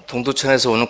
동두천에서 오는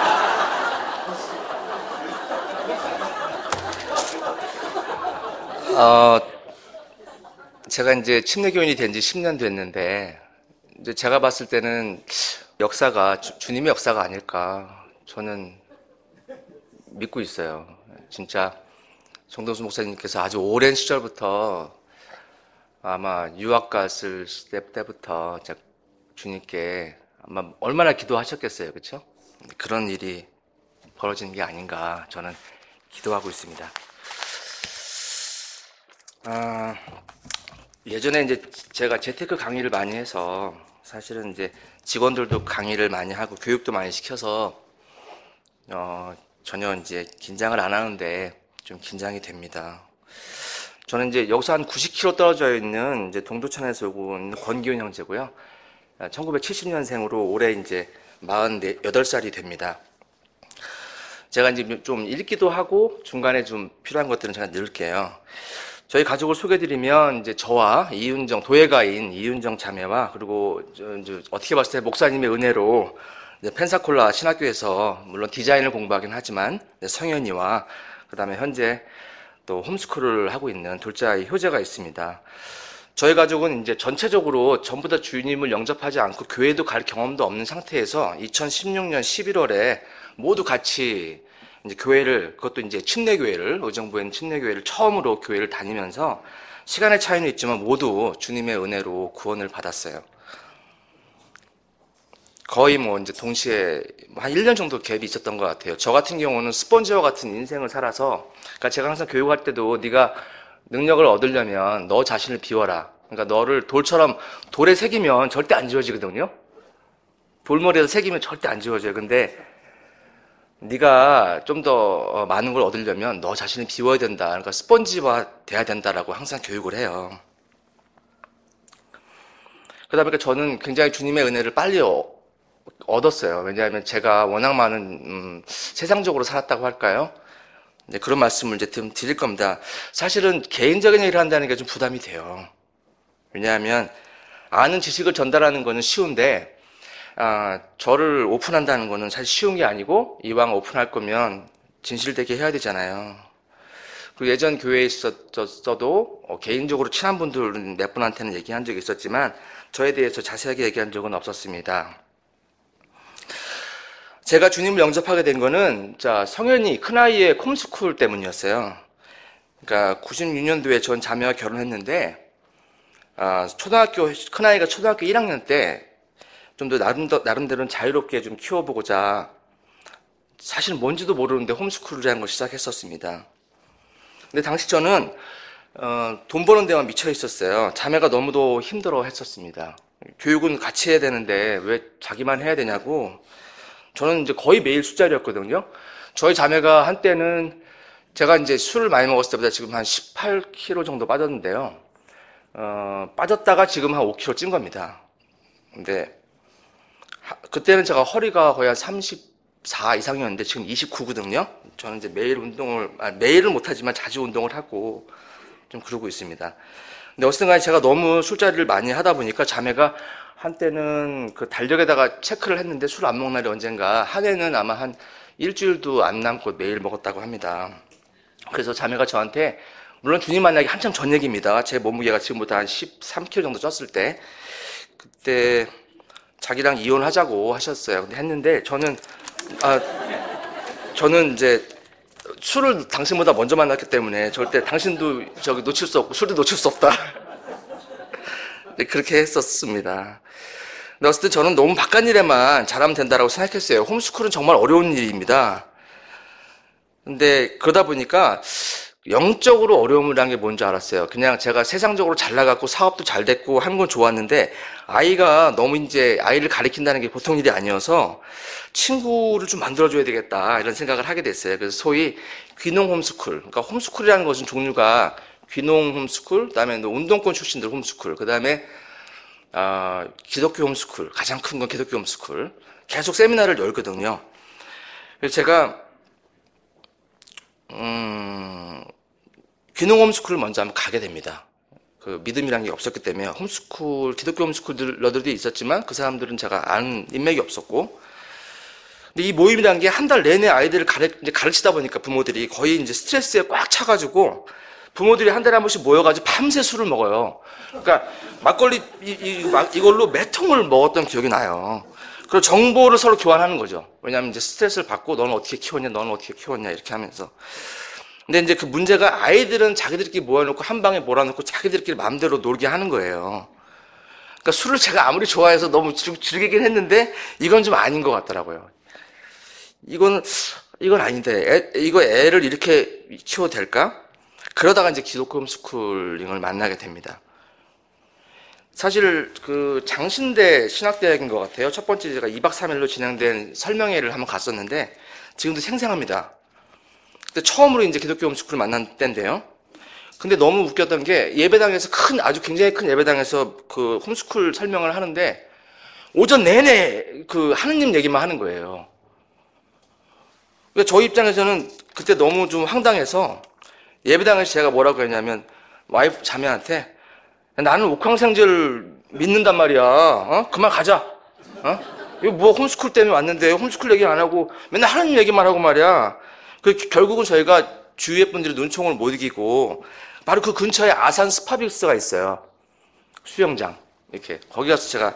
제가 이제 침례교인이 된 지 10년 됐는데 이제 제가 봤을 때는 역사가 주님의 역사가 아닐까 저는 믿고 있어요. 진짜 정동수 목사님께서 아주 오랜 시절부터 아마 유학 갔을 때부터 주님께 아마 얼마나 기도하셨겠어요, 그렇죠? 그런 일이 벌어지는 게 아닌가 저는 기도하고 있습니다. 예전에 이제 제가 재테크 강의를 많이 해서 사실은 이제 직원들도 강의를 많이 하고 교육도 많이 시켜서 전혀 이제 긴장을 안 하는데 좀 긴장이 됩니다. 저는 이제 여기서 한 90km 떨어져 있는 이제 동두천에서 온 권기훈 형제고요. 1970년생으로 올해 이제 48살이 됩니다. 제가 이제 좀 읽기도 하고 중간에 좀 필요한 것들은 제가 넣을게요. 저희 가족을 소개드리면 이제 저와 이윤정 도예가인 이윤정 자매와 그리고 이제 어떻게 봤을 때 목사님의 은혜로 펜사콜라 신학교에서 물론 디자인을 공부하긴 하지만 성현이와 그다음에 현재 또 홈스쿨을 하고 있는 둘째 아이 효재가 있습니다. 저희 가족은 이제 전체적으로 전부 다 주님을 영접하지 않고 교회도 갈 경험도 없는 상태에서 2016년 11월에 모두 같이 이제 교회를, 그것도 이제 침례교회를, 의정부에 있는 침례교회를 처음으로 교회를 다니면서 시간의 차이는 있지만 모두 주님의 은혜로 구원을 받았어요. 거의 뭐 이제 동시에 한 1년 정도 갭이 있었던 것 같아요. 저 같은 경우는 스펀지와 같은 인생을 살아서, 그러니까 제가 항상 교육할 때도 네가 능력을 얻으려면 너 자신을 비워라. 그러니까 너를 돌처럼 돌에 새기면 절대 안 지워지거든요. 돌머리에서 새기면 절대 안 지워져요. 근데 네가 좀 더 많은 걸 얻으려면 너 자신을 비워야 된다. 그러니까 스펀지화 돼야 된다라고 항상 교육을 해요. 그러다 보니까 저는 굉장히 주님의 은혜를 빨리 얻었어요. 왜냐하면 제가 워낙 많은 세상적으로 살았다고 할까요? 네, 그런 말씀을 이제 드릴 겁니다. 사실은 개인적인 얘기를 한다는 게 좀 부담이 돼요. 왜냐하면 아는 지식을 전달하는 거는 쉬운데 저를 오픈한다는 거는 사실 쉬운 게 아니고 이왕 오픈할 거면 진실되게 해야 되잖아요. 그리고 예전 교회에 있었어도 개인적으로 친한 분들은 몇 분한테는 얘기한 적이 있었지만 저에 대해서 자세하게 얘기한 적은 없었습니다. 제가 주님을 영접하게 된 거는 성현이 큰아이의 홈스쿨 때문이었어요. 그러니까 96년도에 전 자매와 결혼했는데 큰아이가 초등학교 1학년 때 좀 더 나름대로는 자유롭게 좀 키워보고자 사실 뭔지도 모르는데 홈스쿨이라는 걸 시작했었습니다. 근데 당시 저는 돈 버는 데만 미쳐 있었어요. 자매가 너무도 힘들어 했었습니다. 교육은 같이 해야 되는데 왜 자기만 해야 되냐고. 저는 이제 거의 매일 술자리였거든요. 저희 자매가 한때는 제가 이제 술을 많이 먹었을 때보다 지금 한 18kg 정도 빠졌는데요. 빠졌다가 지금 한 5kg 찐 겁니다. 근데 그때는 제가 허리가 거의 한 34 이상이었는데 지금 29거든요. 저는 이제 매일은 못하지만 자주 운동을 하고 좀 그러고 있습니다. 근데 어쨌든 간에 제가 너무 술자리를 많이 하다 보니까 자매가 한때는 그 달력에다가 체크를 했는데 술 안 먹는 날이 언젠가, 한 해는 아마 한 일주일도 안 남고 매일 먹었다고 합니다. 그래서 자매가 저한테, 물론 주님 만나기 한참 전 얘기입니다. 제 몸무게가 지금보다 한 13kg 정도 쪘을 때, 그때 자기랑 이혼하자고 하셨어요. 근데 했는데 저는 이제 술을 당신보다 먼저 만났기 때문에 절대 당신도 놓칠 수 없고 술도 놓칠 수 없다. 그렇게 했었습니다. 근데 어쨌든 저는 너무 바깥 일에만 잘하면 된다고 생각했어요. 홈스쿨은 정말 어려운 일입니다. 근데 그러다 보니까 영적으로 어려움이라는 게 뭔지 알았어요. 그냥 제가 세상적으로 잘 나갔고 사업도 잘 됐고 하는 건 좋았는데 아이가 너무 이제 아이를 가리킨다는 게 보통 일이 아니어서 친구를 좀 만들어줘야 되겠다 이런 생각을 하게 됐어요. 그래서 소위 귀농 홈스쿨, 그러니까 홈스쿨이라는 것은 종류가 귀농 홈스쿨, 그다음에 운동권 출신들 홈스쿨, 그다음에 기독교 홈스쿨, 가장 큰 건 기독교 홈스쿨, 계속 세미나를 열거든요. 그래서 제가 귀농 홈스쿨을 먼저 한번 가게 됩니다. 그 믿음이라는 게 없었기 때문에 홈스쿨, 기독교 홈스쿨러들도 있었지만 그 사람들은 제가 아는 인맥이 없었고, 근데 이 모임이라는 게 한 달 내내 아이들을 이제 가르치다 보니까 부모들이 거의 이제 스트레스에 꽉 차가지고 부모들이 한 달에 한 번씩 모여가지고 밤새 술을 먹어요. 그러니까 막걸리 이걸로 몇 통을 먹었던 기억이 나요. 그리고 정보를 서로 교환하는 거죠. 왜냐하면 이제 스트레스를 받고 너는 어떻게 키웠냐, 너는 어떻게 키웠냐 이렇게 하면서. 근데 이제 그 문제가 아이들은 자기들끼리 모여놓고 한 방에 몰아놓고 자기들끼리 마음대로 놀게 하는 거예요. 그러니까 술을 제가 아무리 좋아해서 너무 즐기긴 했는데 이건 좀 아닌 것 같더라고요. 이건 아닌데 이거 애를 이렇게 키워도 될까? 그러다가 이제 기독교 홈스쿨링을 만나게 됩니다. 사실 그 장신대 신학대학인 것 같아요. 첫 번째 제가 2박 3일로 진행된 설명회를 한번 갔었는데 지금도 생생합니다. 그때 처음으로 이제 기독교 홈스쿨을 만난 때인데요. 근데 너무 웃겼던 게 예배당에서 아주 굉장히 큰 예배당에서 그 홈스쿨 설명을 하는데 오전 내내 그 하느님 얘기만 하는 거예요. 그러니까 저희 입장에서는 그때 너무 좀 황당해서 예배당에서 제가 뭐라고 했냐면 와이프 자매한테 나는 옥황상제를 믿는단 말이야. 그만 가자. 이거 뭐 홈스쿨 때문에 왔는데 홈스쿨 얘기 안 하고 맨날 하느님 얘기만 하고 말이야. 결국은 저희가 주위의 분들이 눈총을 못 이기고 바로 그 근처에 아산 스파빅스가 있어요. 수영장. 이렇게. 거기 가서 제가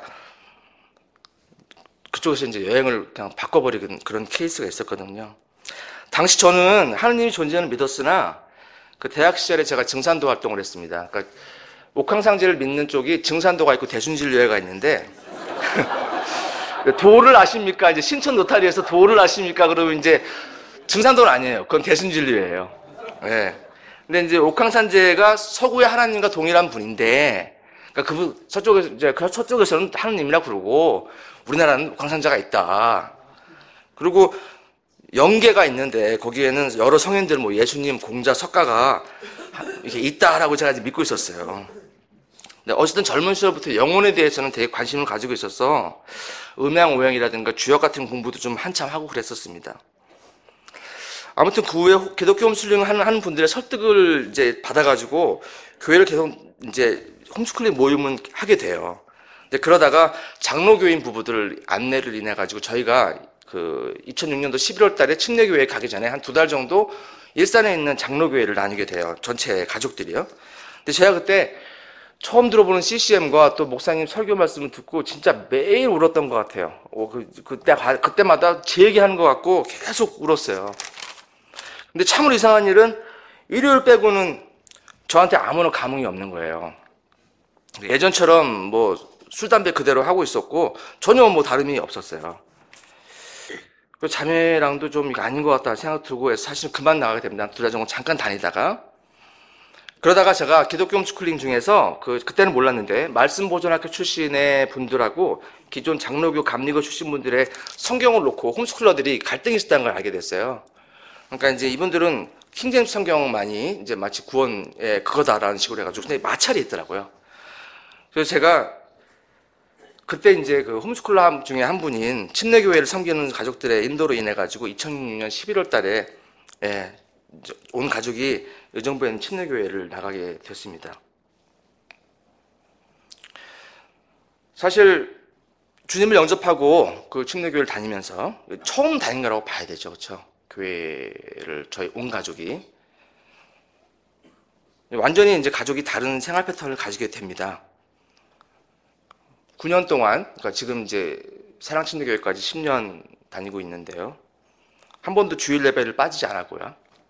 그쪽에서 이제 여행을 그냥 바꿔버리는 그런 케이스가 있었거든요. 당시 저는 하느님이 존재는 믿었으나 그 대학 시절에 제가 증산도 활동을 했습니다. 그러니까 옥황상제를 믿는 쪽이 증산도가 있고 대순진료회가 있는데 도를 아십니까? 이제 신촌 노타리에서 도를 아십니까? 그러면 이제 증산도는 아니에요. 그건 대순진료회예요. 네. 근데 이제 옥황상제가 서구의 하나님과 동일한 분인데, 그러니까 저쪽에서는 하나님이라 그러고 우리나라는 옥황상제가 있다. 그리고 영계가 있는데 거기에는 여러 성인들, 뭐 예수님, 공자, 석가가 이렇게 있다라고 제가 믿고 있었어요. 근데 어쨌든 젊은 시절부터 영혼에 대해서는 되게 관심을 가지고 있어서 음양오양이라든가 주역 같은 공부도 좀 한참 하고 그랬었습니다. 아무튼 그 후에 기독교 홈스쿨링을 하는 분들의 설득을 이제 받아가지고 교회를 계속 이제 홈스쿨링 모임은 하게 돼요. 근데 그러다가 장로교인 부부들 안내를 인해 가지고 저희가 그 2006년도 11월 달에 침례교회에 가기 전에 한 2달 정도 일산에 있는 장로교회를 다니게 돼요. 전체 가족들이요. 근데 제가 그때 처음 들어보는 CCM과 또 목사님 설교 말씀을 듣고 진짜 매일 울었던 것 같아요. 그때마다 제 얘기하는 것 같고 계속 울었어요. 근데 참으로 이상한 일은 일요일 빼고는 저한테 아무런 감흥이 없는 거예요. 예전처럼 뭐 술, 담배 그대로 하고 있었고 전혀 뭐 다름이 없었어요. 그 자매랑도 좀 아닌 것 같다 생각 들고 해서 사실 그만 나가게 됩니다. 2달 정도 잠깐 다니다가 그러다가 제가 기독교 홈스쿨링 중에서 그때는 몰랐는데 말씀보존학교 출신의 분들하고 기존 장로교 감리교 출신 분들의 성경을 놓고 홈스쿨러들이 갈등이 있었다는 걸 알게 됐어요. 그러니까 이제 이분들은 킹제임스 성경만이 이제 마치 구원의 그거다라는 식으로 해가지고 근데 마찰이 있더라고요. 그래서 제가 그때 이제 그 홈스쿨러 중에 한 분인 침례교회를 섬기는 가족들의 인도로 인해 가지고 2006년 11월 달에 온 가족이 의정부에 있는 침례교회를 나가게 됐습니다. 사실 주님을 영접하고 그 침례교회를 다니면서 처음 다닌 거라고 봐야 되죠, 그렇죠? 교회를 저희 온 가족이 완전히 이제 가족이 다른 생활 패턴을 가지게 됩니다. 9년 동안, 그러니까 지금 이제 사랑침례교회까지 10년 다니고 있는데요. 한 번도 주일 예배를 빠지지 않았고요.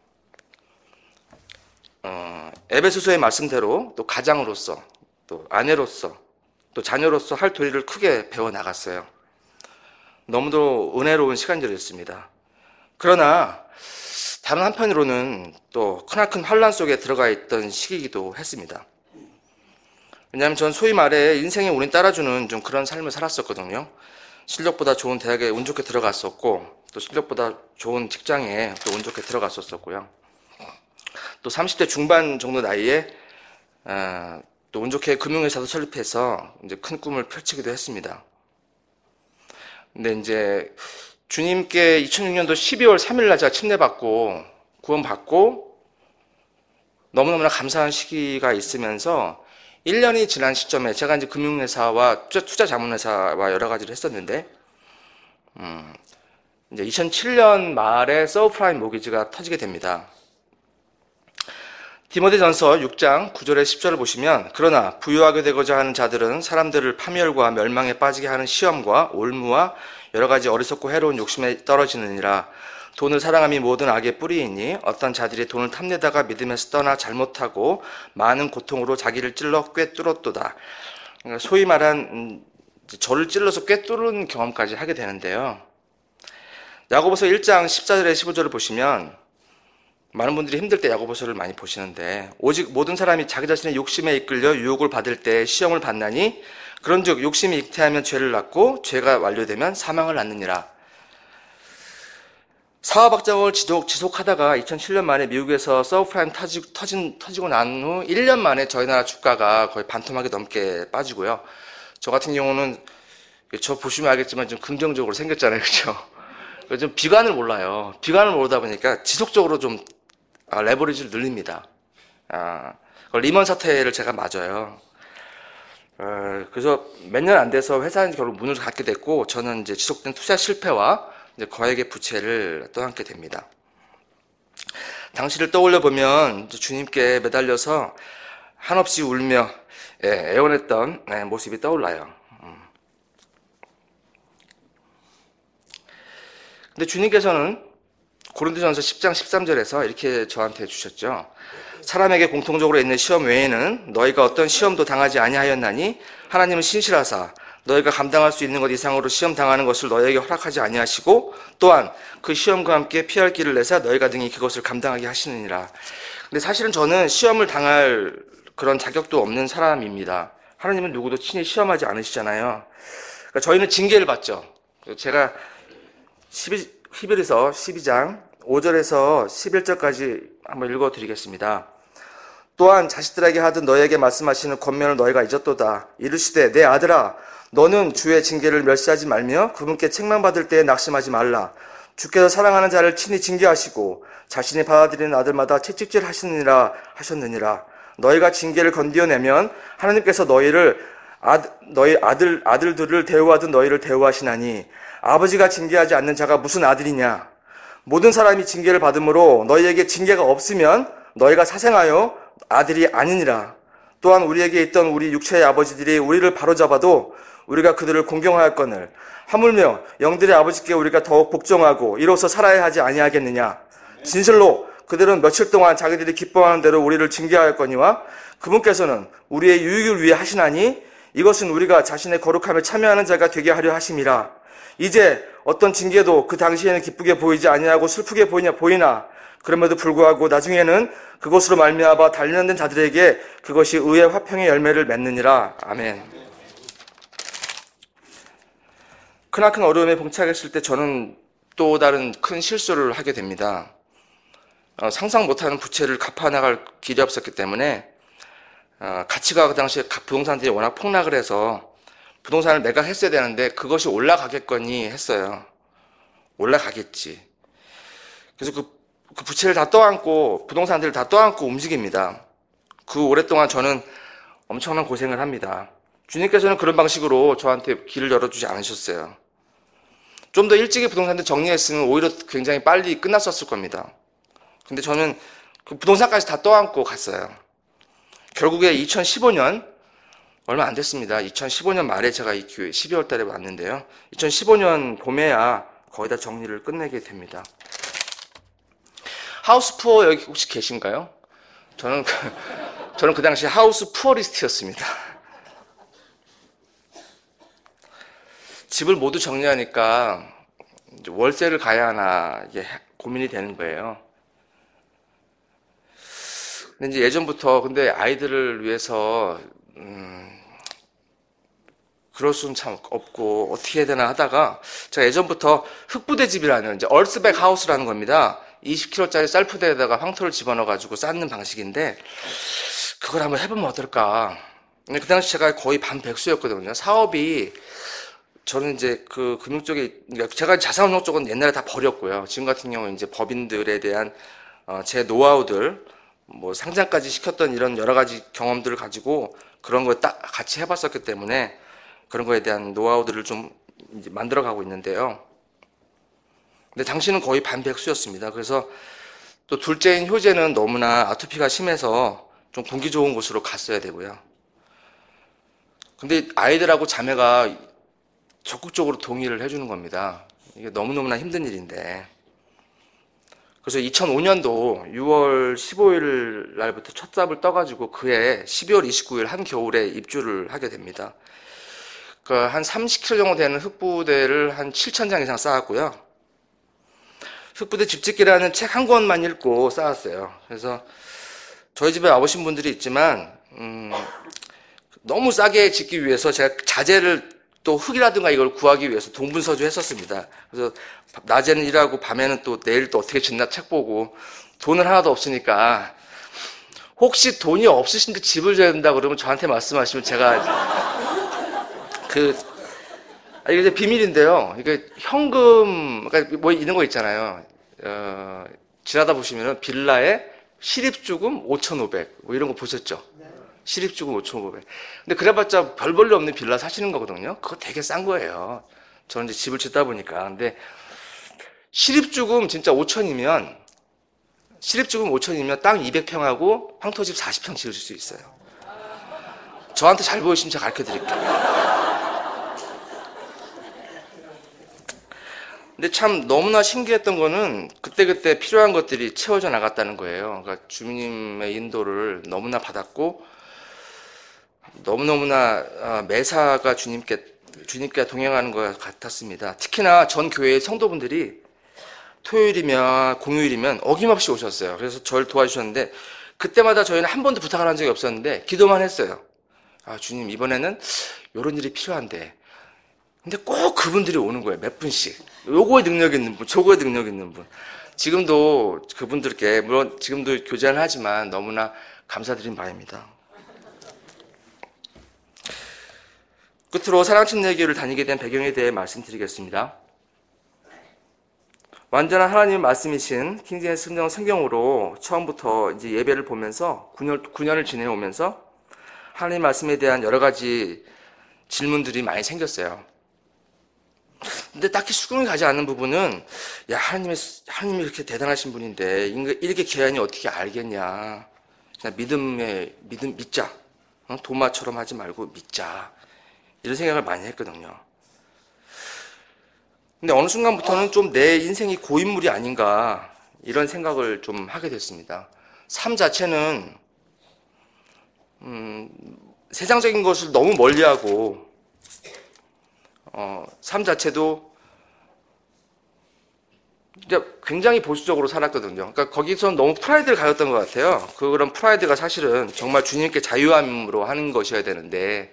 에베소서의 말씀대로 또 가장으로서, 또 아내로서, 또 자녀로서 할 도리를 크게 배워 나갔어요. 너무도 은혜로운 시간들이었습니다. 그러나 다른 한편으로는 또 크나큰 환란 속에 들어가 있던 시기이기도 했습니다. 왜냐하면 전 소위 말해 인생에 운이 따라주는 좀 그런 삶을 살았었거든요. 실력보다 좋은 대학에 운 좋게 들어갔었고 또 실력보다 좋은 직장에 또 운 좋게 들어갔었고요. 또 30대 중반 정도 나이에 또 운 좋게 금융회사도 설립해서 이제 큰 꿈을 펼치기도 했습니다. 근데 이제 주님께 2006년도 12월 3일 날 제가 침례받고 구원받고 너무너무나 감사한 시기가 있으면서 1년이 지난 시점에 제가 이제 금융회사와 투자자문회사와 여러 가지를 했었는데 이제 2007년 말에 서브프라임 모기지가 터지게 됩니다. 디모데전서 6장 9절에 10절을 보시면 그러나 부유하게 되고자 하는 자들은 사람들을 파멸과 멸망에 빠지게 하는 시험과 올무와 여러 가지 어리석고 해로운 욕심에 떨어지느니라. 돈을 사랑함이 모든 악의 뿌리이니 어떤 자들이 돈을 탐내다가 믿음에서 떠나 잘못하고 많은 고통으로 자기를 찔러 꿰뚫었도다. 소위 말한 저를 찔러서 꿰뚫은 경험까지 하게 되는데요. 야고보서 1장 14절에 15절을 보시면 많은 분들이 힘들 때 야고보서를 많이 보시는데 오직 모든 사람이 자기 자신의 욕심에 이끌려 유혹을 받을 때 시험을 받나니 그런즉 욕심이 잉태하면 죄를 낳고 죄가 완료되면 사망을 낳느니라. 사업학장을 지속하다가 2007년 만에 미국에서 서브프라임 터지고 난 후 1년 만에 저희 나라 주가가 거의 반토막이 넘게 빠지고요. 저 같은 경우는 저 보시면 알겠지만 좀 긍정적으로 생겼잖아요. 그렇죠? 좀 비관을 몰라요. 비관을 모르다 보니까 지속적으로 좀 레버리지를 늘립니다. 리먼 사태를 제가 맞아요. 그래서 몇 년 안 돼서 회사는 결국 문을 닫게 됐고 저는 이제 지속된 투자 실패와 이제 거액의 부채를 떠안게 됩니다. 당시를 떠올려 보면 주님께 매달려서 한없이 울며 애원했던 모습이 떠올라요. 근데 주님께서는 고린도전서 10장 13절에서 이렇게 저한테 주셨죠. 사람에게 공통적으로 있는 시험 외에는 너희가 어떤 시험도 당하지 아니하였나니 하나님은 신실하사 너희가 감당할 수 있는 것 이상으로 시험 당하는 것을 너희에게 허락하지 아니하시고 또한 그 시험과 함께 피할 길을 내사 너희가 등이 그것을 감당하게 하시느니라. 근데 사실은 저는 시험을 당할 그런 자격도 없는 사람입니다. 하나님은 누구도 친히 시험하지 않으시잖아요. 그러니까 저희는 징계를 받죠. 제가 히브리서 12장 5절에서 11절까지 한번 읽어드리겠습니다. 또한 자식들에게 하듯 너희에게 말씀하시는 권면을 너희가 잊었도다. 이르시되 내 아들아 너는 주의 징계를 멸시하지 말며 그분께 책망받을 때에 낙심하지 말라. 주께서 사랑하는 자를 친히 징계하시고 자신이 받아들이는 아들마다 채찍질 하셨느니라. 너희가 징계를 건드려내면 하나님께서 너희 아들들을 대우하듯 너희를 대우하시나니 아버지가 징계하지 않는 자가 무슨 아들이냐. 모든 사람이 징계를 받으므로 너희에게 징계가 없으면 너희가 사생하여 아들이 아니니라. 또한 우리에게 있던 우리 육체의 아버지들이 우리를 바로잡아도 우리가 그들을 공경하였거늘 하물며 영들의 아버지께 우리가 더욱 복종하고 이로써 살아야 하지 아니하겠느냐. 진실로 그들은 며칠 동안 자기들이 기뻐하는 대로 우리를 징계하였거니와 그분께서는 우리의 유익을 위해 하시나니 이것은 우리가 자신의 거룩함에 참여하는 자가 되게 하려 하심이라. 이제 어떤 징계도 그 당시에는 기쁘게 보이지 아니하고 슬프게 보이나 그럼에도 불구하고 나중에는 그것으로 말미암아 단련된 자들에게 그것이 의의 화평의 열매를 맺느니라. 아멘. 크나큰 어려움에 봉착했을 때 저는 또 다른 큰 실수를 하게 됩니다. 상상 못하는 부채를 갚아나갈 길이 없었기 때문에 가치가 그 당시에 부동산들이 워낙 폭락을 해서 부동산을 매각했어야 되는데 그것이 올라가겠거니 했어요. 올라가겠지. 그래서 그 부채를 다 떠안고 부동산들을 다 떠안고 움직입니다. 그 오랫동안 저는 엄청난 고생을 합니다. 주님께서는 그런 방식으로 저한테 길을 열어주지 않으셨어요. 좀 더 일찍이 부동산들 정리했으면 오히려 굉장히 빨리 끝났었을 겁니다. 근데 저는 그 부동산까지 다 떠안고 갔어요. 결국에 2015년 얼마 안 됐습니다. 2015년 말에 제가 이 교회 12월 달에 왔는데요. 2015년 봄에야 거의 다 정리를 끝내게 됩니다. 하우스 푸어 여기 혹시 계신가요? 저는 그 당시 하우스 푸어리스트였습니다. 집을 모두 정리하니까 이제 월세를 가야 하나 이게 고민이 되는 거예요. 근데 이제 예전부터 근데 아이들을 위해서 그럴 수는 참 없고 어떻게 해야 되나 하다가 제가 예전부터 흙부대집이라는 이제 얼스백 하우스라는 겁니다. 20kg짜리 쌀부대에다가 황토를 집어넣어가지고 쌓는 방식인데 그걸 한번 해보면 어떨까. 근데 그 당시 제가 거의 반백수였거든요. 사업이 저는 이제 그 금융 쪽에 제가 자산운용 쪽은 옛날에 다 버렸고요. 지금 같은 경우는 이제 법인들에 대한 제 노하우들 뭐 상장까지 시켰던 이런 여러 가지 경험들을 가지고 그런 거 딱 같이 해봤었기 때문에 그런 거에 대한 노하우들을 좀 이제 만들어가고 있는데요. 근데 당신은 거의 반백수였습니다. 그래서 또 둘째인 효재는 너무나 아토피가 심해서 좀 공기 좋은 곳으로 갔어야 되고요. 근데 아이들하고 자매가 적극적으로 동의를 해주는 겁니다. 이게 너무너무나 힘든 일인데. 그래서 2005년도 6월 15일 날부터 첫 삽을 떠가지고 그해 12월 29일 한겨울에 입주를 하게 됩니다. 그러니까 한 30kg 정도 되는 흙부대를 한 7,000장 이상 쌓았고요. 흙부대 집짓기라는 책 한 권만 읽고 쌓았어요. 그래서 저희 집에 와보신 분들이 있지만 너무 싸게 짓기 위해서 제가 자재를 또 흙이라든가 이걸 구하기 위해서 동분서주 했었습니다. 그래서 낮에는 일하고 밤에는 또 내일 또 어떻게 짓나 책 보고 돈은 하나도 없으니까 혹시 돈이 없으신데 집을 져야 된다 그러면 저한테 말씀하시면 제가 이게 이제 비밀인데요. 이게 현금, 그러니까 뭐 이런 거 있잖아요. 지나다 보시면은 빌라에 시립주금 5,500, 뭐 이런 거 보셨죠? 시립주금 5,500. 근데 그래봤자 별 볼일 없는 빌라 사시는 거거든요. 그거 되게 싼 거예요. 저는 이제 집을 짓다 보니까. 근데 시립주금 진짜 5,000이면, 시립주금 5,000이면 땅 200평하고 황토집 40평 지으실 수 있어요. 저한테 잘 보이시면 제가 가르쳐 드릴게요. 근데 참 너무나 신기했던 거는 그때그때 필요한 것들이 채워져 나갔다는 거예요. 그러니까 주님의 인도를 너무나 받았고 너무너무나 매사가 주님께 동행하는 것 같았습니다. 특히나 전 교회의 성도분들이 토요일이면 공휴일이면 어김없이 오셨어요. 그래서 저를 도와주셨는데 그때마다 저희는 한 번도 부탁을 한 적이 없었는데 기도만 했어요. 주님 이번에는 이런 일이 필요한데. 근데 꼭 그분들이 오는 거예요. 몇 분씩. 요거에 능력 있는 분, 저거에 능력 있는 분. 지금도 그분들께 물론 지금도 교제를 하지만 너무나 감사드린 바입니다. 끝으로 사랑침례교를 다니게 된 배경에 대해 말씀드리겠습니다. 완전한 하나님의 말씀이신 킹제임스 성경으로 처음부터 이제 예배를 보면서 9년을 지내오면서 하나님 말씀에 대한 여러 가지 질문들이 많이 생겼어요. 근데 딱히 수긍이 가지 않는 부분은 하나님이 이렇게 대단하신 분인데 이렇게 계한이 어떻게 알겠냐. 그냥 믿자. 도마처럼 하지 말고 믿자. 이런 생각을 많이 했거든요. 근데 어느 순간부터는 좀 내 인생이 고인물이 아닌가 이런 생각을 좀 하게 됐습니다. 삶 자체는 세상적인 것을 너무 멀리하고 삶 자체도 이제 굉장히 보수적으로 살았거든요. 그러니까 거기서 너무 프라이드를 가졌던 것 같아요. 그런 프라이드가 사실은 정말 주님께 자유함으로 하는 것이어야 되는데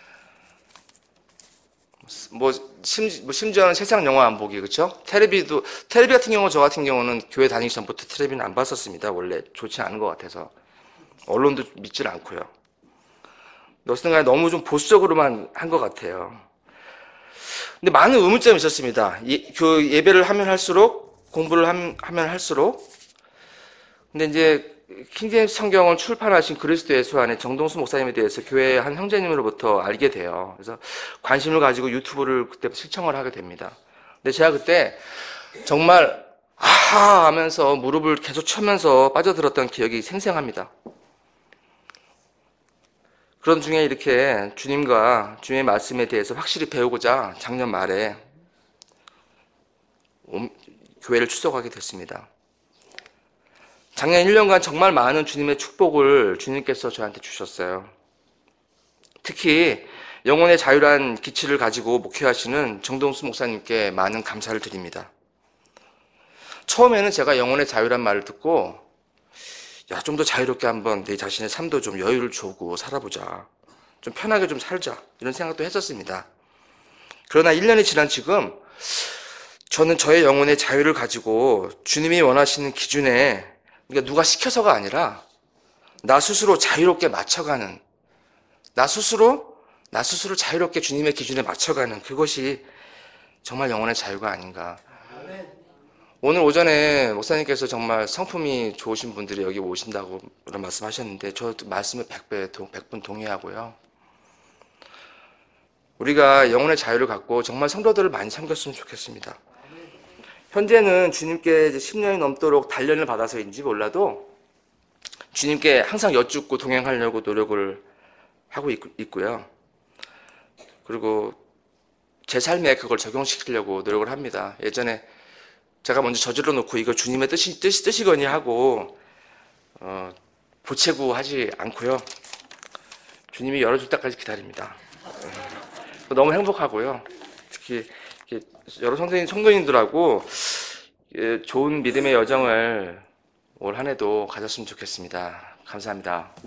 심지어는 세상 영화 안 보기, 그렇죠? 텔레비 같은 경우 저 같은 경우는 교회 다니기 전부터 텔레비는 안 봤었습니다. 원래 좋지 않은 것 같아서 언론도 믿질 않고요. 어쨌든 간에 너무 좀 보수적으로만 한 것 같아요. 근데 많은 의문점이 있었습니다. 예배를 하면 할수록 공부를 하면 할수록 근데 이제 킹제임스 성경을 출판하신 그리스도 예수 안에 정동수 목사님에 대해서 교회의 한 형제님으로부터 알게 돼요. 그래서 관심을 가지고 유튜브를 그때 신청을 하게 됩니다. 근데 제가 그때 정말 아하 하면서 무릎을 계속 쳐면서 빠져들었던 기억이 생생합니다. 그런 중에 이렇게 주님과 주님의 말씀에 대해서 확실히 배우고자 작년 말에 교회를 출석하게 됐습니다. 작년 1년간 정말 많은 주님의 축복을 주님께서 저한테 주셨어요. 특히 영혼의 자유란 기치를 가지고 목회하시는 정동수 목사님께 많은 감사를 드립니다. 처음에는 제가 영혼의 자유란 말을 듣고 좀 더 자유롭게 한번 내 자신의 삶도 좀 여유를 주고 살아보자. 좀 편하게 좀 살자. 이런 생각도 했었습니다. 그러나 1년이 지난 지금 저는 저의 영혼의 자유를 가지고 주님이 원하시는 기준에 그러니까 누가 시켜서가 아니라 나 스스로 자유롭게 맞춰가는 나 스스로 자유롭게 주님의 기준에 맞춰가는 그것이 정말 영혼의 자유가 아닌가. 오늘 오전에 목사님께서 정말 성품이 좋으신 분들이 여기 오신다고 그런 말씀하셨는데 저 말씀에 100분 동의하고요. 우리가 영혼의 자유를 갖고 정말 성도들을 많이 섬겼으면 좋겠습니다. 현재는 주님께 이제 10년이 넘도록 단련을 받아서인지 몰라도 주님께 항상 여쭙고 동행하려고 노력을 하고 있고요. 그리고 제 삶에 그걸 적용시키려고 노력을 합니다. 예전에 제가 먼저 저질러 놓고 이거 주님의 뜻이거니 하고 보채고 하지 않고요. 주님이 열어줄 때까지 기다립니다. 너무 행복하고요. 특히 여러 성도님들하고 좋은 믿음의 여정을 올 한 해도 가졌으면 좋겠습니다. 감사합니다.